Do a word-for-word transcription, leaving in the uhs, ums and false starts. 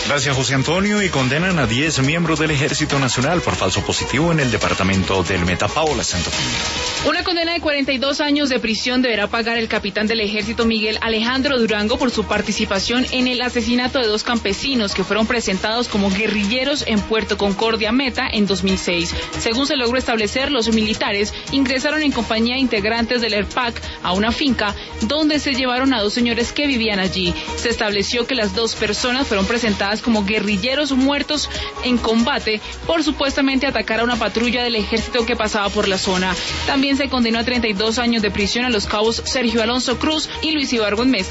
Gracias, José Antonio. Y condenan a diez miembros del Ejército Nacional por falso positivo en el departamento del Meta. Paola Santofimio. Una condena de cuarenta y dos años de prisión deberá pagar el capitán del Ejército Miguel Alejandro Durango por su participación en el asesinato de dos campesinos que fueron presentados como guerrilleros en Puerto Concordia, Meta, en dos mil seis. Según se logró establecer, los militares ingresaron en compañía de integrantes del ERPAC a una finca donde se llevaron a dos señores que vivían allí. Se estableció que las dos personas fueron presentadas como guerrilleros muertos en combate por supuestamente atacar a una patrulla del ejército que pasaba por la zona. También se condenó a treinta y dos años de prisión a los cabos Sergio Alonso Cruz y Luis Ibargüen Mesa.